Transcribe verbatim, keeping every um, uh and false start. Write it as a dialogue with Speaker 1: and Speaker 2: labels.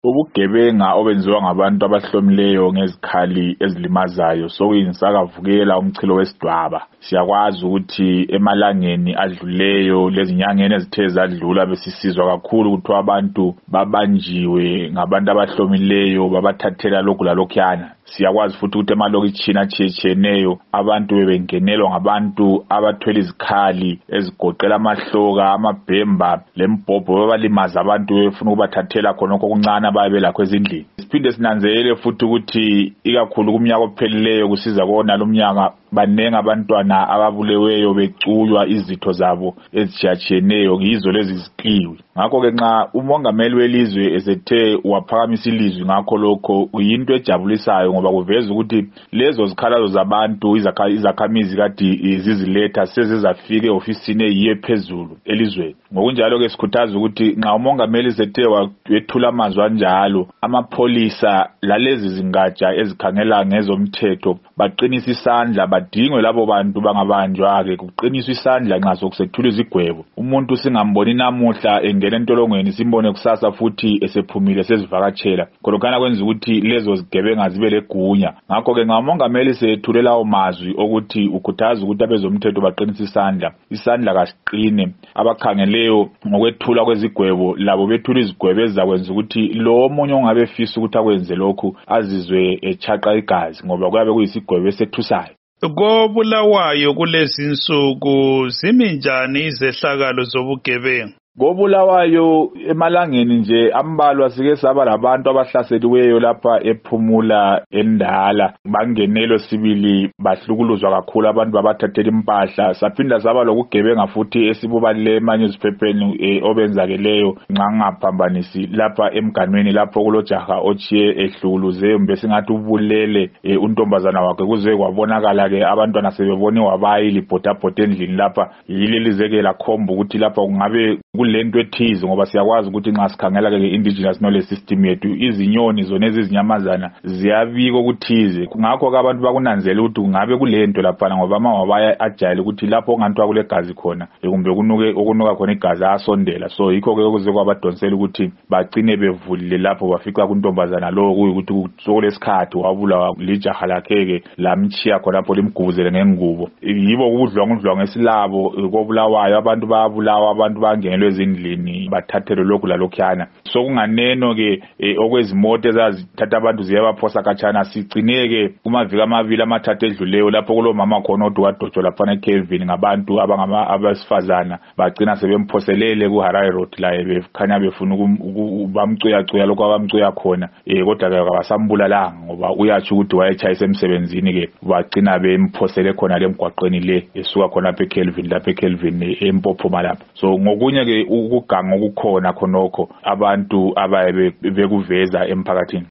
Speaker 1: Ubugebenga obenziwa ngabantu abahlomileyo ngezikhali ezilimazayo sokuyisakavukela umchilo wesidwaba. Siyakwazi ukuthi emalangeni adluleyo lezinyangeni ezithe zadlula besisizwa kakhulu ukuthi abantu babanjiwe ngabantu abahlomileyo babathathela lokhu lalokhuyana. Siyakwazi futhi ukuthi emalokitshini atshiyeneyo abantu bebengenelwa ngabantu abathwele izikhali ezigoqela amahloka, amabhemba lembhobho babalimaza abantu befuna ukubathathela khonokho okuncane ababe lakho ezindlini. Siphinde sinanzelele futhi ukuthi ikakhulu kumnyaka ophelileyo kusiza kona lo mnyaka banenga abantwana ababuleweyo becuywa izitho zabo ezichiyachiyeneyo yizo lezi ziqiwi. Ngakho ke nxa umongameli welizwe esethe waphakamisa ilizwi ngakho lokho uyinto ejabulisayo ngoba kuveza ukuthi lezo zikhalazo zabantu izakhamizi kade ziziletha sezizafika eofisini eyiye phezulu elizweni. Ngokunjalo ke sikhuthaza ukuthi nxa umongameli esethe wethula amazwi anjalo amapholisa lalezi zingatsha ezikhangela ngezomthetho baqinisa isandla badingwe labo bantu bangabanjwa ke kuqiniswa isandla nxa sokusethula izigwebo. Umuntu singamboni namuhla engena entolongweni simbone kusasa futhi esephumile sezivakatshela khonokana kwenza ukuthi lezo zigebenga zibe legunya. Ngakho ke ngamongameli sethulela lawo mazwi ukuthi ukhuthaza ukuthi abezomthetho baqinisa isandla isandla kasiqine abakhangeleyo ngokwethula kwezigwebo labo bethula izigwebo ezakwenza ukuthi lo omunye ongabe efisa ukuthi akwenze lokhu azizwe echaqa igazi ngoba kuyabe kuyisigwebo esethusayo.
Speaker 2: Kobulawayo kulezi insuku ziminjani izehlakalo zobugebengu?
Speaker 1: Kobulawayo emalangeni nje ambalwa sike saba labantu abahlaseliweyo lapha ephumula endala bangenelo sibili bahlukuluzwa kakhulu abantu babathathela impahla. Saphinda saba lokugebenga futhi esibubalile emanye iziphepheni e, obenzakeleyo nxa ngaphambanisi lapha emganweni lapho kulojaha ochiye ehlukuluze mbe singathi ubulele e, untombazana wakhe kuze kwabonakala ke abantwana sebebone wabayili bhothabhotha endlini lapha yilelizeke lakhomba ukuthi lapha kungabe kulento ethize ngoba siyakwazi ukuthi nxa sikhangela ke indigenous knowledge system yethu izinyoni zona ezizinyamazana ziyabika ukuthize. Ngakho ke abantu bakunanzela ukuthi kungabe kulento lapha ngoba amawabaya ajayele ukuthi lapho ngantwa kule gazi khona kumbe kunuke okunuka khona igazi asondela. So yikho ke ukuze kwabadonsela ukuthi bagcine bevulile lapho bafica kuntombazana lo kuyikuthi kusolesikhathi wabulawa lijaha lakhe ke lamchiya khona lapho limgubuzele ngengubo. Yibo ukudlwangudlwa ngesilabo kobulawayo abantu bayabulawa abantu bangenelwe ezindlini bathathelwe lokhu lalokhuyana. Sokunganeno ke e, okwezimoto ezazithatha abantu ziyabaphosa khatshana sigcineke kumaviki amabili amathathu edluleyo lapho kulomama khona odwa wadotshwa lapha eKelvin ngabantu abangama abasifazana bagcina sebemphoselele ku Harare Road la bekhanya befuna bamcuyacuya lokho abamcuya khona eh kodwa ke abasambulalanga ngoba uyathi ukuthi wayechayisa emsebenzini ke bagcina bemphosele khona lemgwaqweni le esuka khona lapha eKelvin lapha eKelvin empophoma lapha. So ngokunye ke ukuganga okukhona khonokho abantu abaye bekuveza emphakathini.